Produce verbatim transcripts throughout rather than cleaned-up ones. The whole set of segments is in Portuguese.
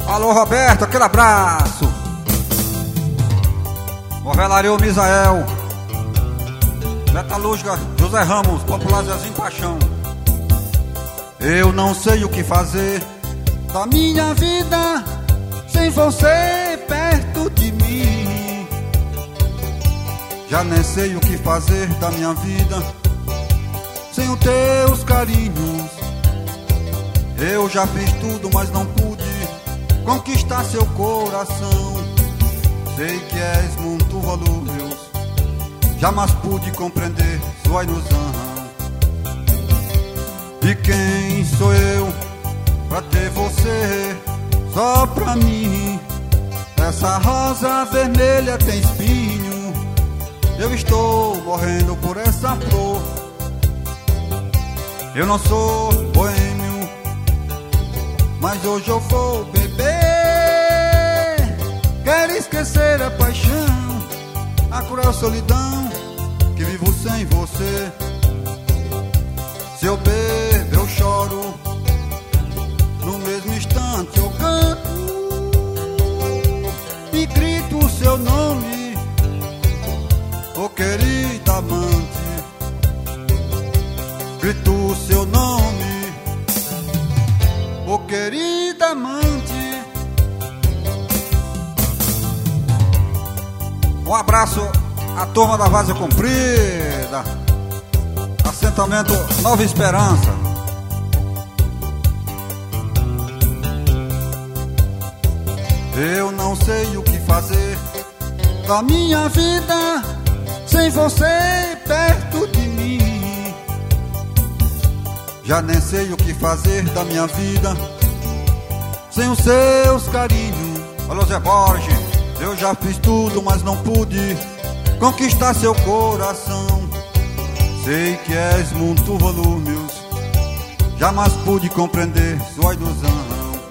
Alô, Roberto, aquele abraço. Novelaria Misael, Metalúrgica José Ramos, Popular Zezinho Paixão. Eu não sei o que fazer da minha vida sem você perto de mim. Já nem sei o que fazer da minha vida sem os teus carinhos. Eu já fiz tudo, mas não pude conquistar seu coração. Sei que és muito volúvel, jamais pude compreender sua ilusão. E quem sou eu pra ter você só pra mim? Essa rosa vermelha tem espinho, eu estou morrendo por essa flor. Eu não sou boêmio, mas hoje eu vou beber. Quero esquecer a paixão, a cruel solidão que vivo sem você. Se eu bebo eu choro, no mesmo instante eu canto e grito o seu nome, ô querida amante. Grito o seu nome, ô querida amante. Um abraço à turma da Vaza Comprida, assentamento Nova Esperança. Eu não sei o que fazer da minha vida sem você perto de mim. Já nem sei o que fazer da minha vida sem os seus carinhos. Alô, Zé Borges, eu já fiz tudo, mas não pude conquistar seu coração. Sei que és muito volúvel, jamais pude compreender sua ilusão.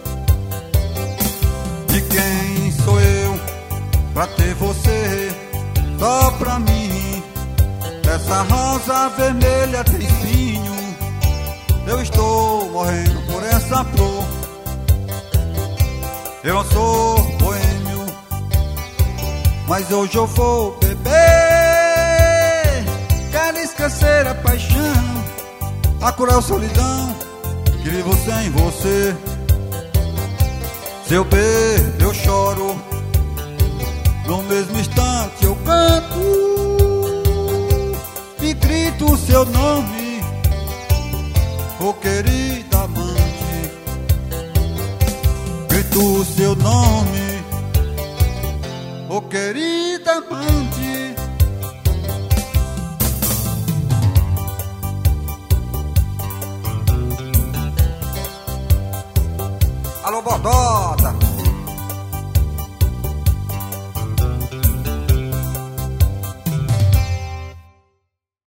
E quem sou eu pra ter você só pra mim? Essa rosa vermelha tem espinho, eu estou morrendo por essa flor. Eu não sou boêmio, mas hoje eu vou beber. Quero esquecer a paixão, a cruel solidão que vivo sem você. Se eu bebo eu choro, no mesmo instante eu canto e grito o seu nome, ô querida amante. Grito o seu nome, ô querida amante. Alô, Bodota,